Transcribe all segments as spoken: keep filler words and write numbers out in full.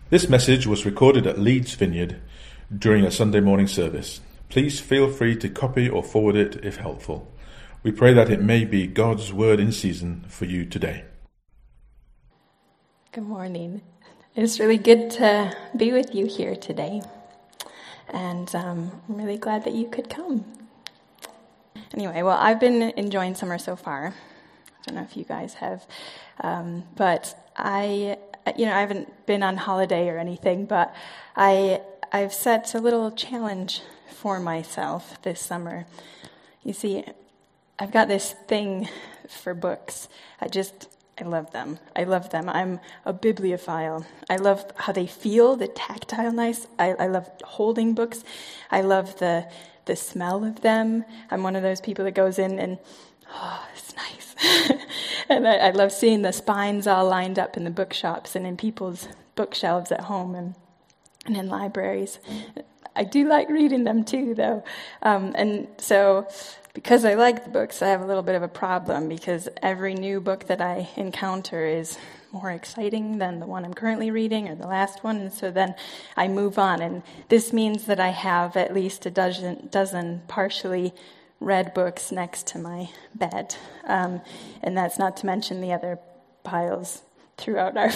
This message was recorded at Leeds Vineyard during a Sunday morning service. Please feel free to copy or forward it if helpful. We pray that it may be God's word in season for you today. Good morning. It's really good to be with you here today. And um, I'm really glad that you could come. Anyway, well, I've been enjoying summer so far. I don't know if you guys have. Um, but I, you know, I haven't been on holiday or anything, but I, I've set a little challenge for myself this summer. You see, I've got this thing for books. I just, I love them. I love them. I'm a bibliophile. I love how they feel, the tactile nice. I, I love holding books. I love the the smell of them. I'm one of those people that goes in and, oh, it's nice. And I, I love seeing the spines all lined up in the bookshops and in people's bookshelves at home and, and in libraries. I do like reading them too, though. Um, and so because I like the books, I have a little bit of a problem because every new book that I encounter is more exciting than the one I'm currently reading or the last one. And so then I move on. And this means that I have at least a dozen, dozen partially read books next to my bed. Um, and that's not to mention the other piles throughout our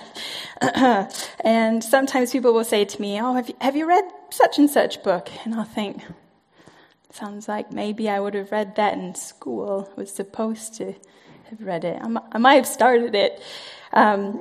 flat. And sometimes people will say to me, oh, have you, have you read such and such book? And I'll think, sounds like maybe I would have read that in school, was supposed to have read it. I'm, I might have started it. Um,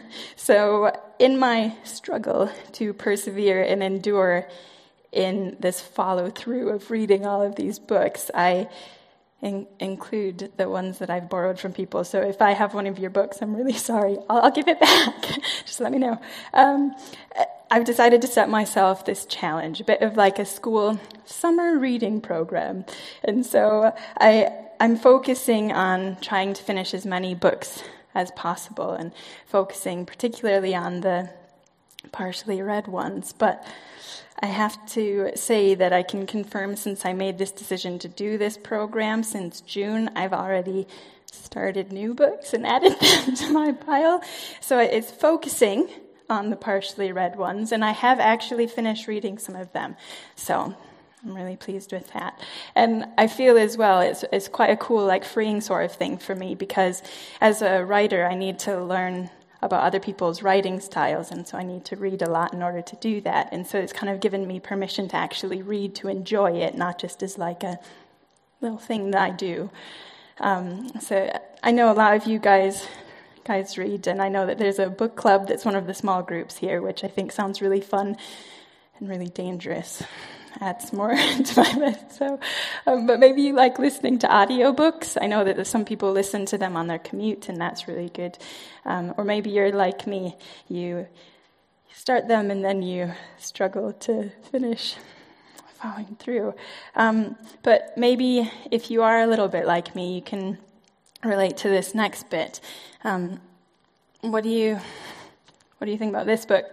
so in my struggle to persevere and endure in this follow-through of reading all of these books, I in, include the ones that I've borrowed from people. So if I have one of your books, I'm really sorry. I'll, I'll give it back. Just let me know. Um, I've decided to set myself this challenge, a bit of like a school summer reading program. And so I, I'm focusing on trying to finish as many books as possible and focusing particularly on the partially read ones. But I have to say that I can confirm since I made this decision to do this program since June, I've already started new books and added them to my pile. So it's focusing on the partially read ones, and I have actually finished reading some of them. So I'm really pleased with that. And I feel as well it's, it's quite a cool, like, freeing sort of thing for me because as a writer, I need to learn about other people's writing styles, and so I need to read a lot in order to do that. And so it's kind of given me permission to actually read, to enjoy it, not just as like a little thing that I do. Um, so I know a lot of you guys guys read, and I know that there's a book club that's one of the small groups here, which I think sounds really fun and really dangerous. Adds more to my list. So, um, but maybe you like listening to audiobooks. I know that some people listen to them on their commute, and that's really good. Um, or maybe you're like me. You start them, and then you struggle to finish following through. Um, but maybe if you are a little bit like me, you can relate to this next bit. Um, what do you what do you think about this book,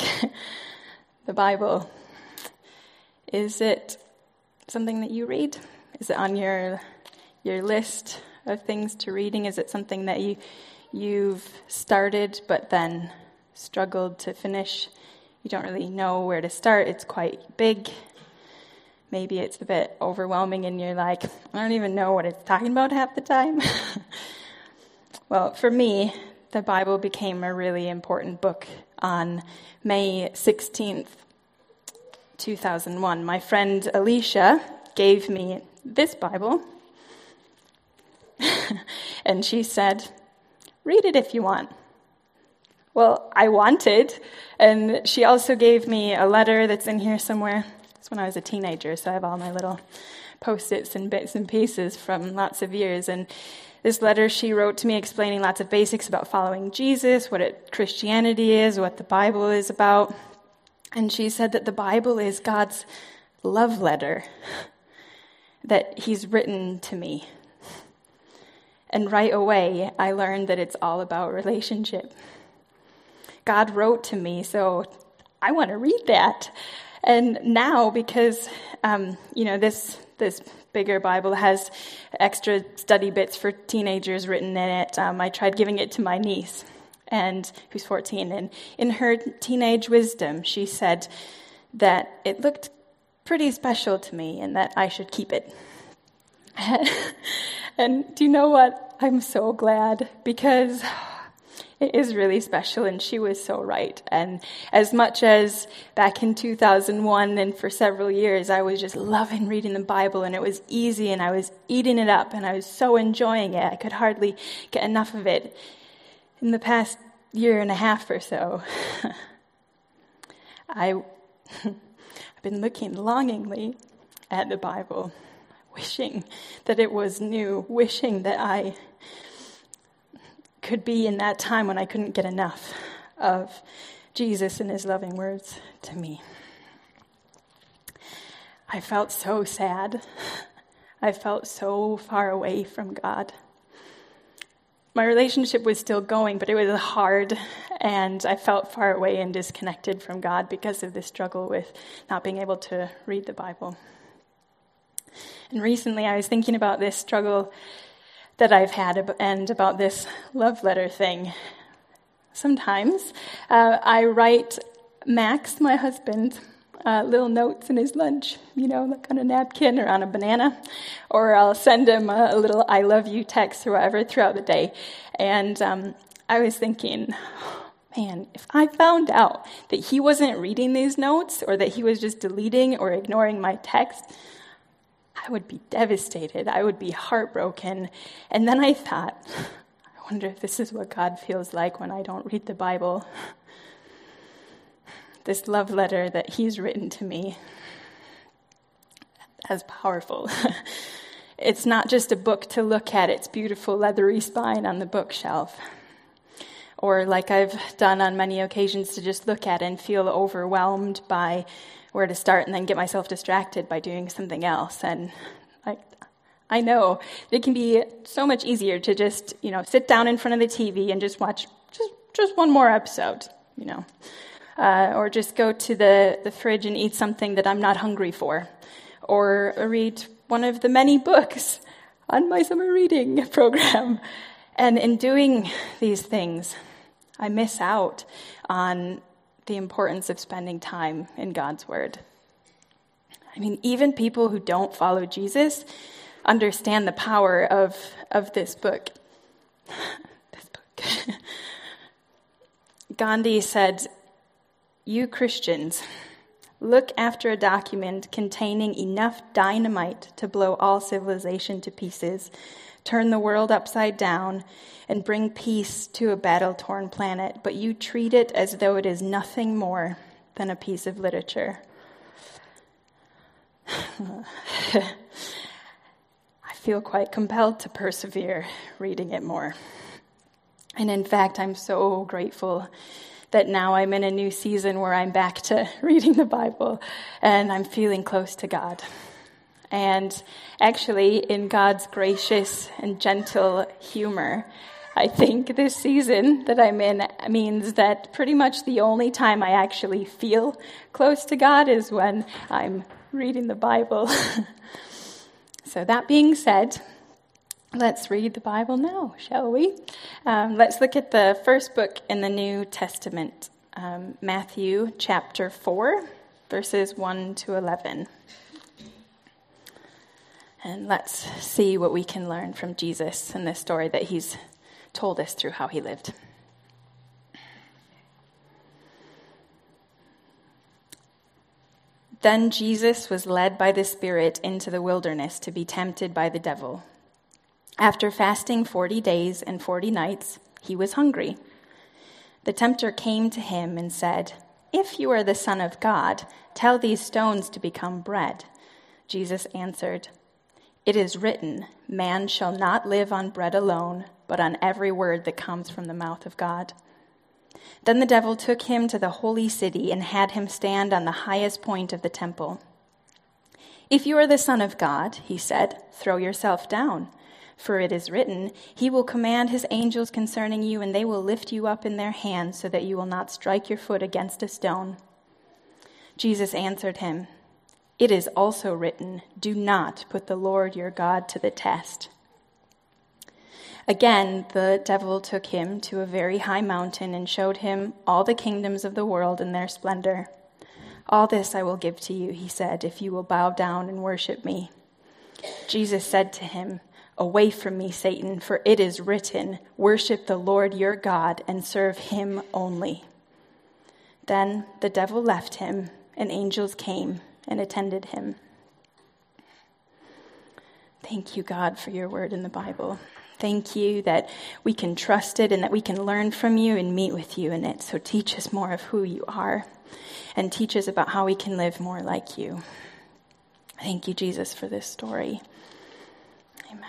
the Bible? Is it something that you read? Is it on your your list of things to reading? Is it something that you you've started but then struggled to finish? You don't really know where to start. It's quite big. Maybe it's a bit overwhelming and you're like, I don't even know what it's talking about half the time. Well, for me, the Bible became a really important book on May sixteenth, two thousand one. My friend Alicia gave me this Bible, and she said, read it if you want. Well, I wanted, and she also gave me a letter that's in here somewhere. It's when I was a teenager, so I have all my little post-its and bits and pieces from lots of years, and this letter she wrote to me explaining lots of basics about following Jesus, what it, Christianity is, what the Bible is about. And she said that the Bible is God's love letter that he's written to me. And right away, I learned that it's all about relationship. God wrote to me, so I want to read that. And now, because, um, you know, this this bigger Bible has extra study bits for teenagers written in it, um, I tried giving it to my niece. and who's fourteen. And in her teenage wisdom, she said that it looked pretty special to me and that I should keep it. And do you know what? I'm so glad, because it is really special, and she was so right. And as much as back in two thousand one and for several years, I was just loving reading the Bible, and it was easy, and I was eating it up, and I was so enjoying it. I could hardly get enough of it. In the past year and a half or so, I, I've been looking longingly at the Bible, wishing that it was new, wishing that I could be in that time when I couldn't get enough of Jesus and his loving words to me. I felt so sad. I felt so far away from God. My relationship was still going, but it was hard, and I felt far away and disconnected from God because of this struggle with not being able to read the Bible. And recently I was thinking about this struggle that I've had and about this love letter thing. Sometimes uh, I write Max, my husband, uh, little notes in his lunch, you know, like on a napkin or on a banana, or I'll send him a, a little I love you text or whatever throughout the day. And um, I was thinking, man, if I found out that he wasn't reading these notes or that he was just deleting or ignoring my text, I would be devastated. I would be heartbroken. And then I thought, I wonder if this is what God feels like when I don't read the Bible. This love letter that he's written to me, as powerful. It's not just a book to look at its beautiful leathery spine on the bookshelf, or like I've done on many occasions, to just look at it and feel overwhelmed by where to start and then get myself distracted by doing something else. And like, I know it can be so much easier to just, you know, sit down in front of the T V and just watch just, just one more episode, you know, uh, or just go to the, the fridge and eat something that I'm not hungry for, or read one of the many books on my summer reading program. And in doing these things, I miss out on the importance of spending time in God's Word. I mean, even people who don't follow Jesus understand the power of, of this book. This book. Gandhi said, "You Christians, look after a document containing enough dynamite to blow all civilization to pieces, turn the world upside down, and bring peace to a battle-torn planet, but you treat it as though it is nothing more than a piece of literature." I feel quite compelled to persevere reading it more. And in fact, I'm so grateful that now I'm in a new season where I'm back to reading the Bible and I'm feeling close to God. And actually, in God's gracious and gentle humor, I think this season that I'm in means that pretty much the only time I actually feel close to God is when I'm reading the Bible. So that being said, let's read the Bible now, shall we? Um, let's look at the first book in the New Testament, um, Matthew chapter four, verses one to eleven. And let's see what we can learn from Jesus in this story that he's told us through how he lived. Then Jesus was led by the Spirit into the wilderness to be tempted by the devil. After fasting forty days and forty nights, he was hungry. The tempter came to him and said, "If you are the Son of God, tell these stones to become bread." Jesus answered, "It is written, man shall not live on bread alone, but on every word that comes from the mouth of God." Then the devil took him to the holy city and had him stand on the highest point of the temple. "If you are the Son of God," he said, "throw yourself down. For it is written, he will command his angels concerning you, and they will lift you up in their hands so that you will not strike your foot against a stone." Jesus answered him, "It is also written, do not put the Lord your God to the test." Again, the devil took him to a very high mountain and showed him all the kingdoms of the world and their splendor. All this I will give to you, he said, if you will bow down and worship me. Jesus said to him, away from me, Satan, for it is written, worship the Lord your God and serve him only. Then the devil left him, and angels came and attended him. Thank you, God, for your word in the Bible. Thank you that we can trust it and that we can learn from you and meet with you in it. So teach us more of who you are and teach us about how we can live more like you. Thank you, Jesus, for this story. Amen.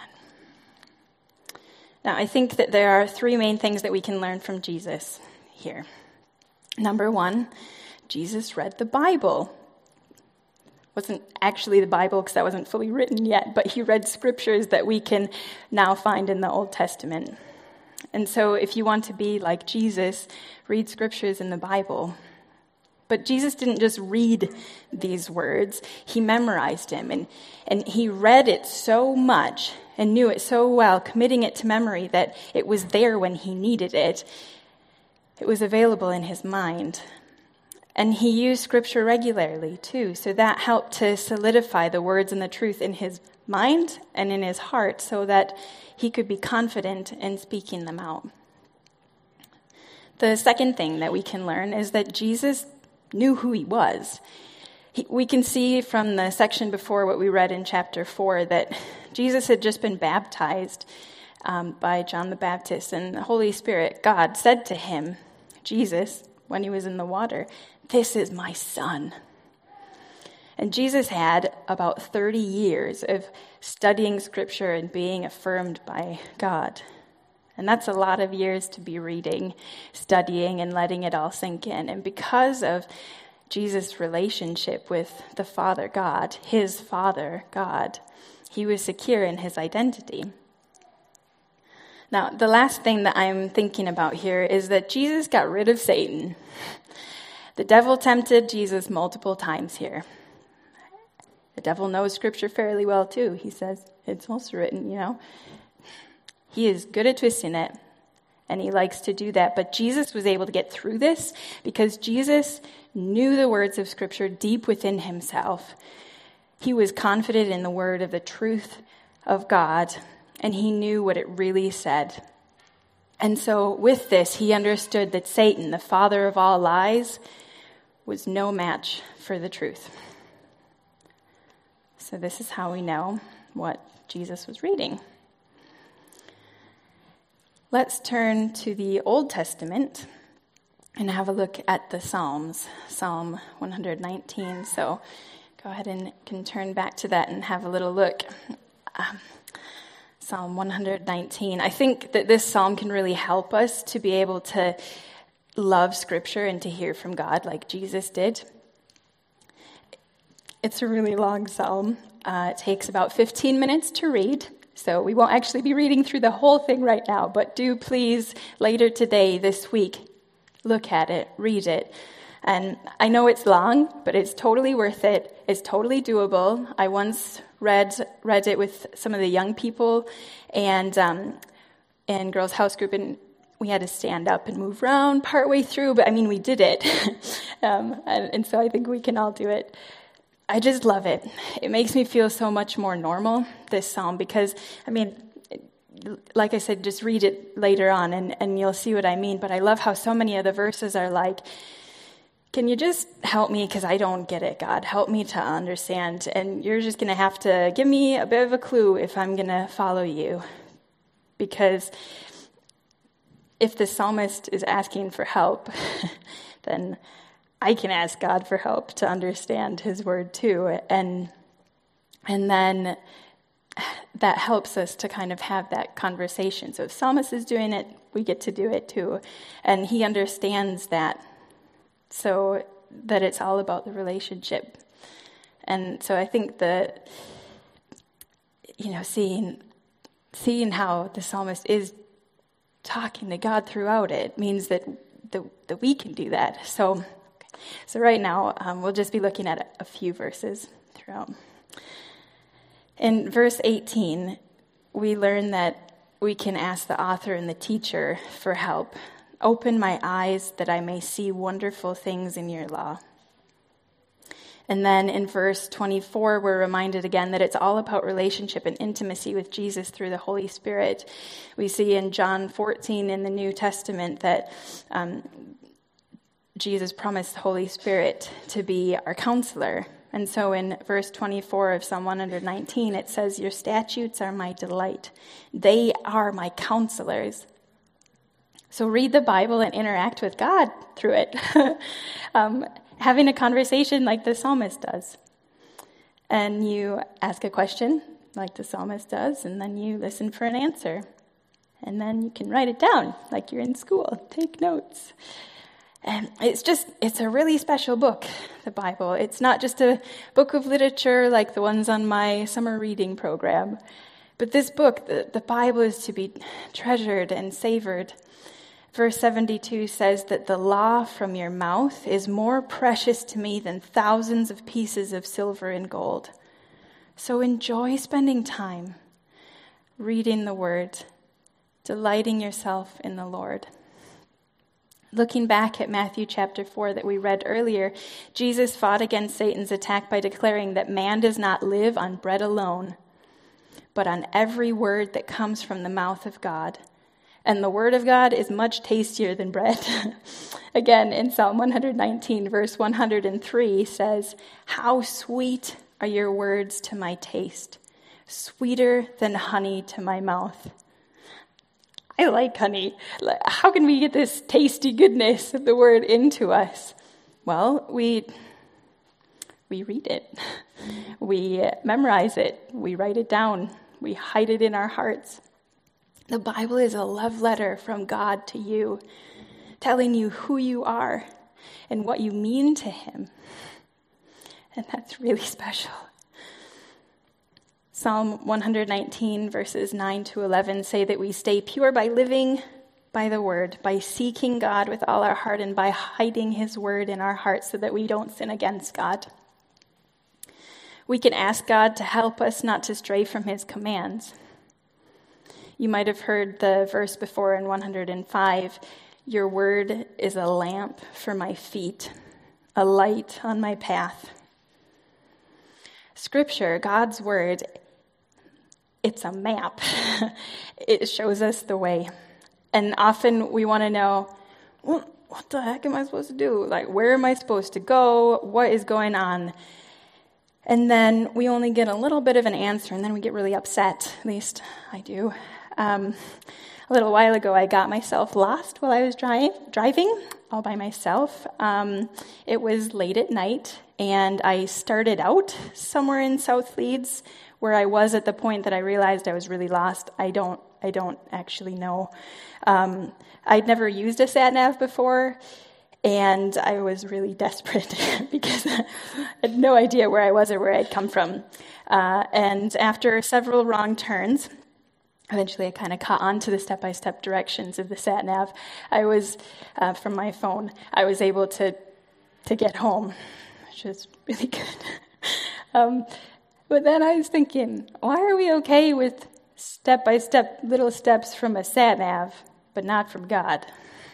Now, I think that there are three main things that we can learn from Jesus here. Number one, Jesus read the Bible. Wasn't actually the Bible because that wasn't fully written yet, but he read scriptures that we can now find in the Old Testament. And so if you want to be like Jesus, read scriptures in the Bible. But Jesus didn't just read these words, he memorized them, and, and he read it so much and knew it so well, committing it to memory that it was there when he needed it. It was available in his mind. And he used scripture regularly, too, so that helped to solidify the words and the truth in his mind and in his heart so that he could be confident in speaking them out. The second thing that we can learn is that Jesus knew who he was. He, we can see from the section before what we read in chapter four that Jesus had just been baptized um, by John the Baptist, and the Holy Spirit, God, said to him, Jesus, when he was in the water, this is my son. And Jesus had about thirty years of studying scripture and being affirmed by God. And that's a lot of years to be reading, studying, and letting it all sink in. And because of Jesus' relationship with the Father God, his Father God, he was secure in his identity. Now, the last thing that I'm thinking about here is that Jesus got rid of Satan. The devil tempted Jesus multiple times here. The devil knows scripture fairly well, too. He says, it's also written, you know. He is good at twisting it, and he likes to do that. But Jesus was able to get through this because Jesus knew the words of scripture deep within himself. He was confident in the word of the truth of God, and he knew what it really said. And so with this, he understood that Satan, the father of all lies, was no match for the truth. So this is how we know what Jesus was reading. Let's turn to the Old Testament and have a look at the Psalms, Psalm one nineteen. So go ahead and can turn back to that and have a little look. Um, Psalm one nineteen. I think that this psalm can really help us to be able to love Scripture and to hear from God like Jesus did. It's a really long psalm. Uh, it takes about fifteen minutes to read. So we won't actually be reading through the whole thing right now, but do please later today, this week, look at it, read it. And I know it's long, but it's totally worth it. It's totally doable. I once read read it with some of the young people and um, in Girls' House Group, and we had to stand up and move around partway through, but I mean, we did it. um, and, and so I think we can all do it. I just love it. It makes me feel so much more normal, this psalm, because, I mean, like I said, just read it later on and, and you'll see what I mean. But I love how so many of the verses are like, can you just help me because I don't get it, God. Help me to understand. And you're just going to have to give me a bit of a clue if I'm going to follow you. Because if the psalmist is asking for help, then I can ask God for help to understand his word too. And and then that helps us to kind of have that conversation. So if psalmist is doing it, we get to do it too. And he understands that, so that it's all about the relationship. And so I think that, you know, seeing seeing how the psalmist is talking to God throughout it means that the, that we can do that. So So right now, um, we'll just be looking at a, a few verses throughout. In verse eighteen, we learn that we can ask the author and the teacher for help. Open my eyes that I may see wonderful things in your law. And then in verse twenty-four, we're reminded again that it's all about relationship and intimacy with Jesus through the Holy Spirit. We see in John fourteen in the New Testament that um, Jesus promised the Holy Spirit to be our counselor. And so in verse twenty-four of Psalm one nineteen, it says, your statutes are my delight. They are my counselors. So read the Bible and interact with God through it. um, having a conversation like the psalmist does. And you ask a question like the psalmist does, and then you listen for an answer. And then you can write it down like you're in school. Take notes. And it's just, it's a really special book, the Bible. It's not just a book of literature like the ones on my summer reading program. But this book, the, the Bible, is to be treasured and savored. Verse seventy-two says that the law from your mouth is more precious to me than thousands of pieces of silver and gold. So enjoy spending time reading the Word, delighting yourself in the Lord. Looking back at Matthew chapter four that we read earlier, Jesus fought against Satan's attack by declaring that man does not live on bread alone, but on every word that comes from the mouth of God. And the word of God is much tastier than bread. Again, in Psalm one nineteen, verse one oh three says, how sweet are your words to my taste, sweeter than honey to my mouth. I like honey. How can we get this tasty goodness of the word into us? Well, we we read it. We memorize it. We write it down. We hide it in our hearts. The Bible is a love letter from God to you, telling you who you are and what you mean to him. And that's really special. Psalm one nineteen, verses nine to eleven say that we stay pure by living by the word, by seeking God with all our heart, and by hiding his word in our hearts so that we don't sin against God. We can ask God to help us not to stray from his commands. You might have heard the verse before in one oh five, your word is a lamp for my feet, a light on my path. Scripture, God's word, it's a map. It shows us the way. And often we want to know, well, what the heck am I supposed to do? Like, where am I supposed to go? What is going on? And then we only get a little bit of an answer, and then we get really upset. At least I do. Um, a little while ago, I got myself lost while I was drive, driving all by myself. Um, it was late at night, and I started out somewhere in South Leeds, where I was at the point that I realized I was really lost. I don't, I don't actually know. Um, I'd never used a sat-nav before, and I was really desperate because I had no idea where I was or where I'd come from. Uh, and after several wrong turns, eventually I kind of caught on to the step-by-step directions of the sat-nav. I was, uh, from my phone, I was able to to get home, which was really good. um, but then I was thinking, why are we okay with step-by-step little steps from a sat-nav, but not from God?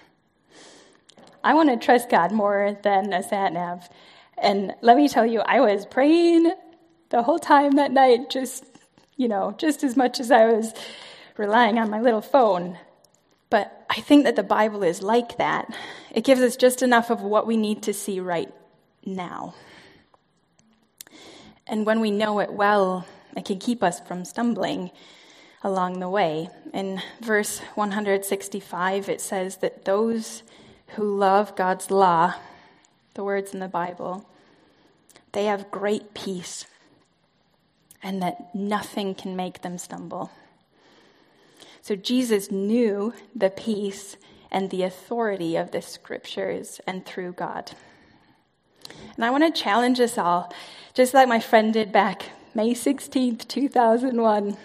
I want to trust God more than a sat-nav. And let me tell you, I was praying the whole time that night, just, you know, just as much as I was relying on my little phone. But I think that the Bible is like that. It gives us just enough of what we need to see right now. And when we know it well, it can keep us from stumbling along the way. In verse one sixty-five, it says that those who love God's law, the words in the Bible, they have great peace, and that nothing can make them stumble. So Jesus knew the peace and the authority of the scriptures and through God. And I want to challenge us all, just like my friend did back May sixteenth, two thousand one.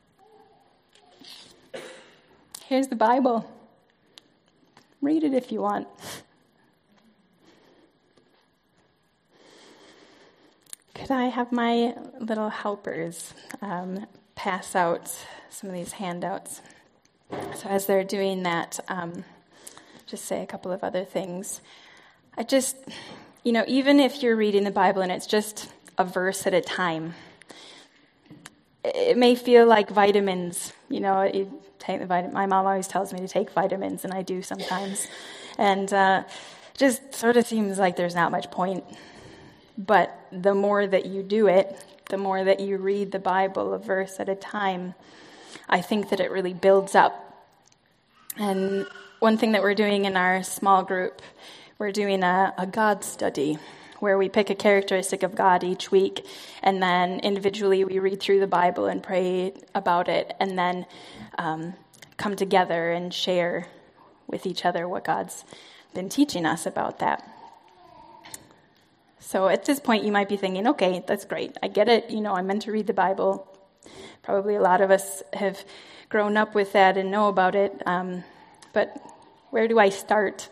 Here's the Bible. Read it if you want. Could I have my little helpers um, pass out some of these handouts? So as they're doing that, um, just say a couple of other things. I just, you know, even if you're reading the Bible and it's just a verse at a time, it may feel like vitamins. You know, you take the vitamin. My mom always tells me to take vitamins, and I do sometimes. And uh, just sort of seems like there's not much point. But the more that you do it, the more that you read the Bible a verse at a time, I think that it really builds up. And one thing that we're doing in our small group, we're doing a, a God study, where we pick a characteristic of God each week, and then individually we read through the Bible and pray about it, and then um, come together and share with each other what God's been teaching us about that. So at this point you might be thinking, okay, that's great. I get it. You know, I'm meant to read the Bible. Probably a lot of us have grown up with that and know about it. Um, but where do I start?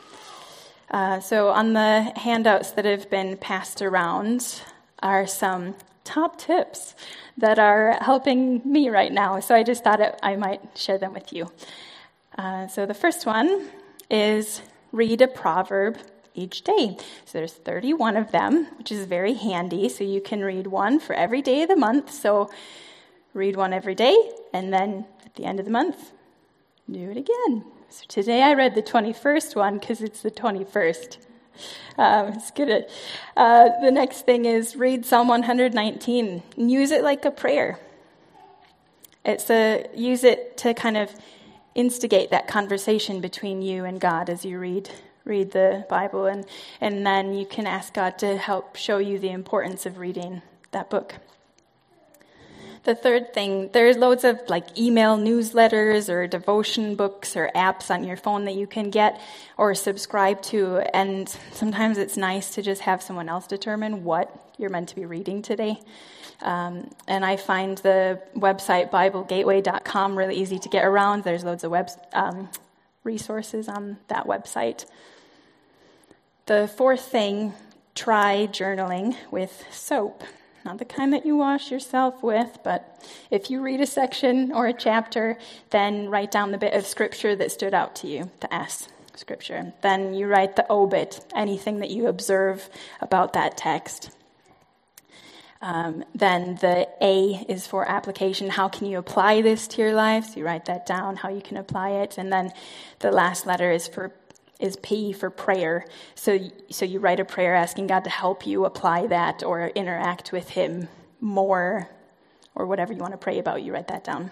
Uh, so on the handouts that have been passed around are some top tips that are helping me right now. So I just thought it, I might share them with you. Uh, so the first one is read a proverb each day. So there's thirty-one of them, which is very handy. So you can read one for every day of the month. So read one every day, and then at the end of the month, do it again. So today I read the twenty-first one because it's the twenty-first. Um, it's good. Uh, the next thing is read Psalm one nineteen and use it like a prayer. It's a use it to kind of instigate that conversation between you and God as you read read the Bible, and and then you can ask God to help show you the importance of reading that book. The third thing, there's loads of like email newsletters or devotion books or apps on your phone that you can get or subscribe to. And sometimes it's nice to just have someone else determine what you're meant to be reading today. Um, and I find the website Bible Gateway dot com really easy to get around. There's loads of web um, resources on that website. The fourth thing, try journaling with soap. Not the kind that you wash yourself with, but if you read a section or a chapter, then write down the bit of scripture that stood out to you, the S, scripture. Then you write the obit, anything that you observe about that text. Um, then the A is for application. How can you apply this to your life? So you write that down, how you can apply it. And then the last letter is for is P for prayer. So, so you write a prayer asking God to help you apply that or interact with him more, or whatever you want to pray about, you write that down.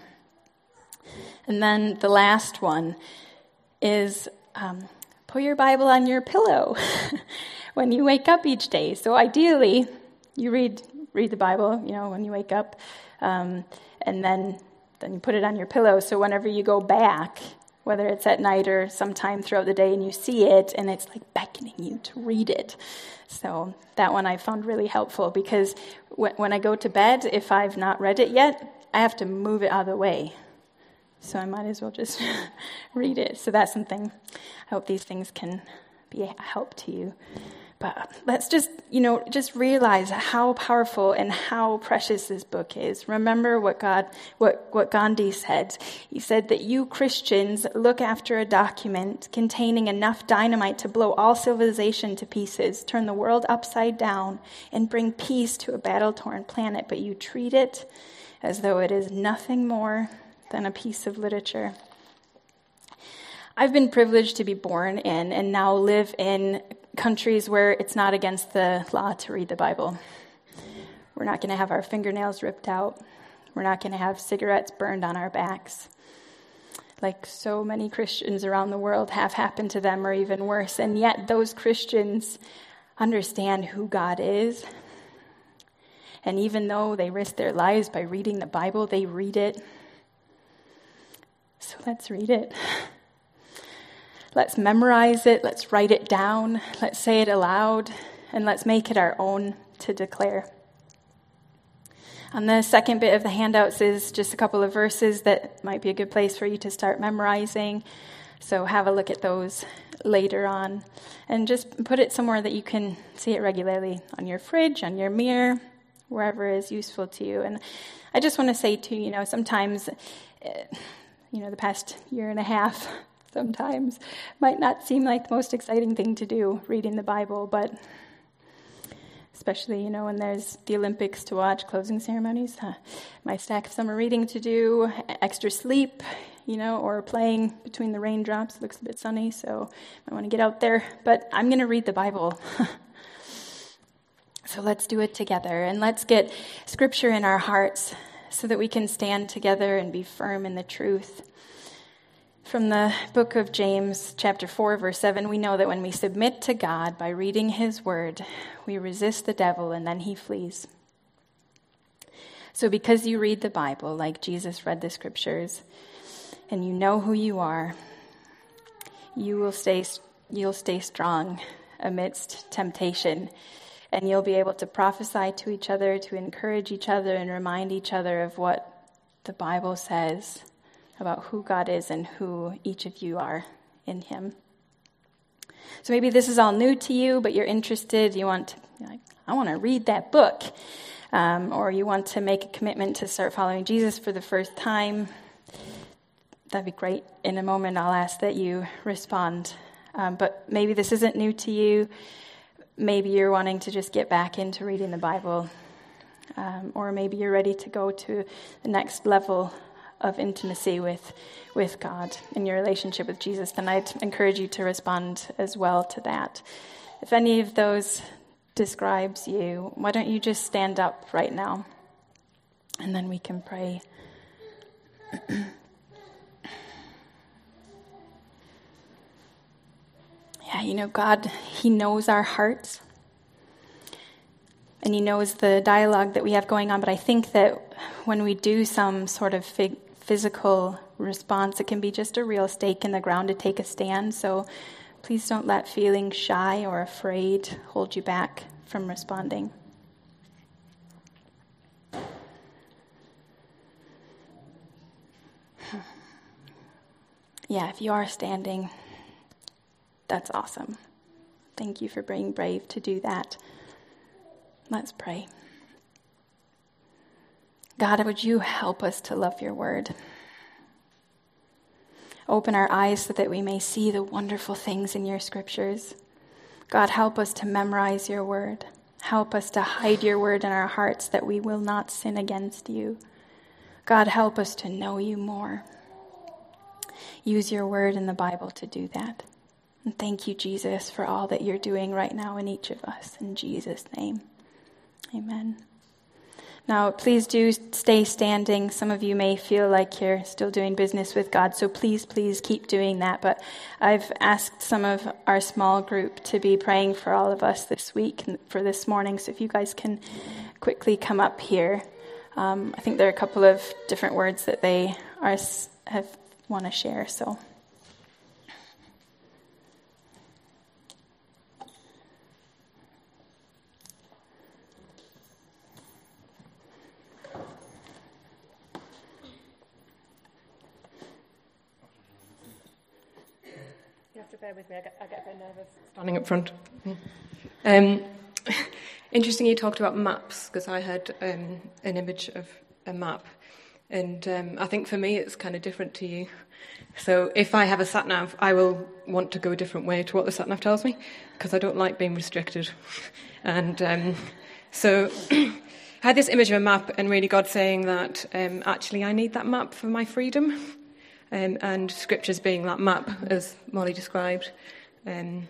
And then the last one is um, put your Bible on your pillow when you wake up each day. So ideally, you read read the Bible, you know, when you wake up, um, and then then you put it on your pillow. So whenever you go back, whether it's at night or sometime throughout the day, and you see it, and it's like beckoning you to read it. So that one I found really helpful, because when I go to bed, if I've not read it yet, I have to move it out of the way. So I might as well just read it. So that's something. I hope these things can be a help to you. But let's just, you know, just realize how powerful and how precious this book is. Remember what God, what, what Gandhi said. He said that you Christians look after a document containing enough dynamite to blow all civilization to pieces, turn the world upside down, and bring peace to a battle-torn planet. But you treat it as though it is nothing more than a piece of literature. I've been privileged to be born in and now live in countries where it's not against the law to read the Bible. We're not going to have our fingernails ripped out. We're not going to have cigarettes burned on our backs, like so many Christians around the world have happened to them, or even worse. And yet those Christians understand who God is. And even though they risk their lives by reading the Bible, they read it. So let's read it. Let's memorize it, let's write it down, let's say it aloud, and let's make it our own to declare. On the second bit of the handouts is just a couple of verses that might be a good place for you to start memorizing. So have a look at those later on. And just put it somewhere that you can see it regularly, on your fridge, on your mirror, wherever is useful to you. And I just want to say too, you know, sometimes... Uh, you know, the past year and a half sometimes might not seem like the most exciting thing to do, reading the Bible, but especially, you know, when there's the Olympics to watch, closing ceremonies, huh? My stack of summer reading to do, extra sleep, you know, or playing between the raindrops. It looks a bit sunny, so I want to get out there. But I'm going to read the Bible. So let's do it together, and let's get Scripture in our hearts so that we can stand together and be firm in the truth. From the book of James, chapter four, verse seven, we know that when we submit to God by reading his word, we resist the devil and then he flees. So because you read the Bible like Jesus read the Scriptures, and you know who you are, you will stay, you'll stay strong amidst temptation, and you'll be able to prophesy to each other, to encourage each other, and remind each other of what the Bible says about who God is and who each of you are in him. So maybe this is all new to you, but you're interested, you want to, you're like, I want to read that book, um, or you want to make a commitment to start following Jesus for the first time. That'd be great. In a moment, I'll ask that you respond. Um, but maybe this isn't new to you. Maybe you're wanting to just get back into reading the Bible, um, or maybe you're ready to go to the next level of intimacy with with God in your relationship with Jesus, then I'd encourage you to respond as well to that. If any of those describes you, why don't you just stand up right now, and then we can pray. Yeah, you know, God, he knows our hearts, and he knows the dialogue that we have going on, but I think that when we do some sort of fig- physical response, it can be just a real stake in the ground to take a stand. So please don't let feeling shy or afraid hold you back from responding. Yeah, if you are standing, that's awesome. Thank you for being brave to do that. Let's pray. God, would you help us to love your word? Open our eyes so that we may see the wonderful things in your Scriptures. God, help us to memorize your word. Help us to hide your word in our hearts that we will not sin against you. God, help us to know you more. Use your word in the Bible to do that. And thank you, Jesus, for all that you're doing right now in each of us. In Jesus' name, amen. Now, please do stay standing. Some of you may feel like you're still doing business with God, so please, please keep doing that. But I've asked some of our small group to be praying for all of us this week and for this morning, so if you guys can quickly come up here. Um, I think there are a couple of different words that they are have want to share, so... Bear with me, I get, I get a bit nervous standing up front. Um, interesting you talked about maps, because I had um, an image of a map, and um, I think for me it's kind of different to you. So if I have a sat-nav, I will want to go a different way to what the sat-nav tells me, because I don't like being restricted. And um, so I had this image of a map, and really God saying that um, actually I need that map for my freedom. Um, and Scriptures being that map, as Molly described. Um,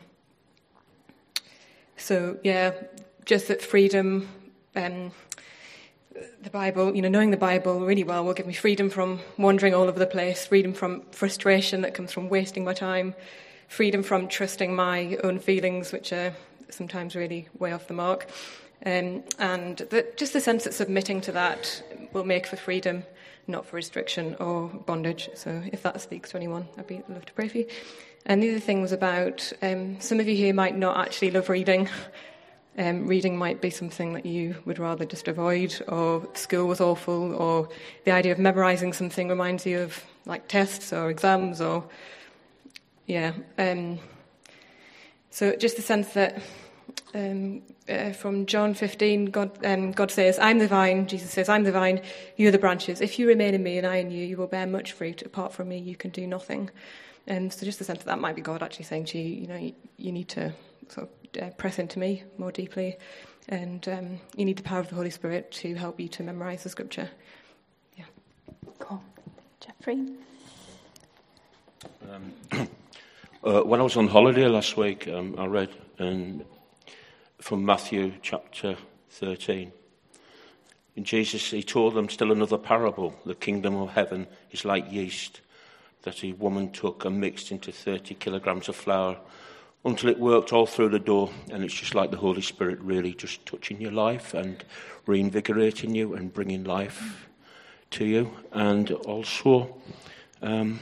so, yeah, just that freedom, um, the Bible, you know, knowing the Bible really well will give me freedom from wandering all over the place, freedom from frustration that comes from wasting my time, freedom from trusting my own feelings, which are sometimes really way off the mark. Um, and the, just the sense that submitting to that will make for freedom, not for restriction or bondage. So if that speaks to anyone, I'd be love to pray for you. And the other thing was about um, some of you here might not actually love reading. Um, reading might be something that you would rather just avoid, or school was awful, or the idea of memorising something reminds you of like tests or exams, or yeah. Um, so just the sense that um, uh, from John fifteen, God, um, God says, I'm the vine, Jesus says, I'm the vine, you are the branches. If you remain in me and I in you, you will bear much fruit. Apart from me, you can do nothing. And so just the sense that that might be God actually saying to you, you know, you, you need to sort of uh, press into me more deeply, and um, you need the power of the Holy Spirit to help you to memorize the scripture. Yeah. Cool. Jeffrey? Um, uh, when I was on holiday last week, um, I read um, from Matthew chapter thirteen. And Jesus, he told them still another parable. The kingdom of heaven is like yeast that a woman took and mixed into thirty kilograms of flour until it worked all through the dough. And it's just like the Holy Spirit really just touching your life and reinvigorating you and bringing life to you. And also, um,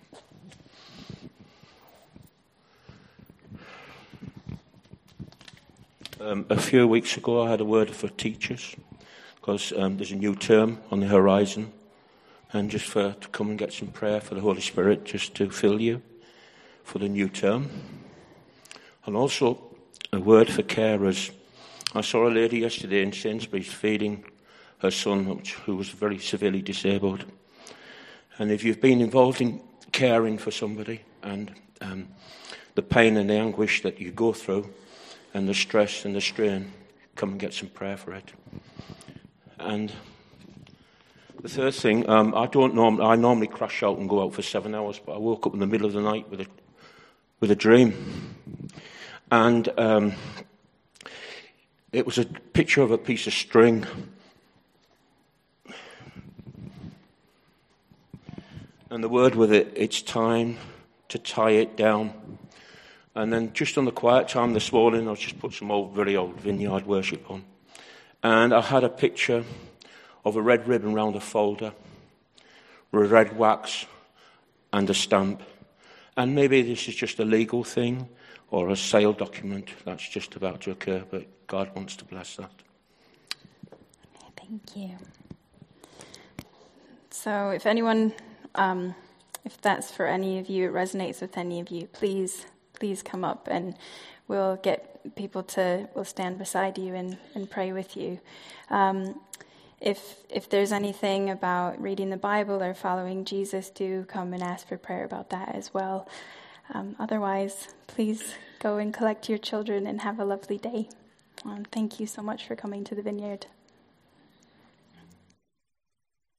um, a few weeks ago I had a word for teachers, because um, there's a new term on the horizon, and just for to come and get some prayer for the Holy Spirit just to fill you for the new term. And also a word for carers. I saw a lady yesterday in Sainsbury's feeding her son, who was very severely disabled. And if you've been involved in caring for somebody, and um, the pain and the anguish that you go through, and the stress and the strain, come and get some prayer for it. And the third thing, um, I don't norm- I normally crash out and go out for seven hours, but I woke up in the middle of the night with a with a dream, and um, it was a picture of a piece of string. And the word with it, it's time to tie it down. And then just on the quiet time this morning, I just put some old, very old Vineyard worship on. And I had a picture of a red ribbon round a folder, with red wax and a stamp. And maybe this is just a legal thing or a sale document that's just about to occur, but God wants to bless that. Thank you. So if anyone, um, if that's for any of you, it resonates with any of you, please, please come up and we'll get people to, we'll stand beside you and, and pray with you. Um, if if there's anything about reading the Bible or following Jesus, do come and ask for prayer about that as well. Um, otherwise, please go and collect your children and have a lovely day. Um, thank you so much for coming to the Vineyard.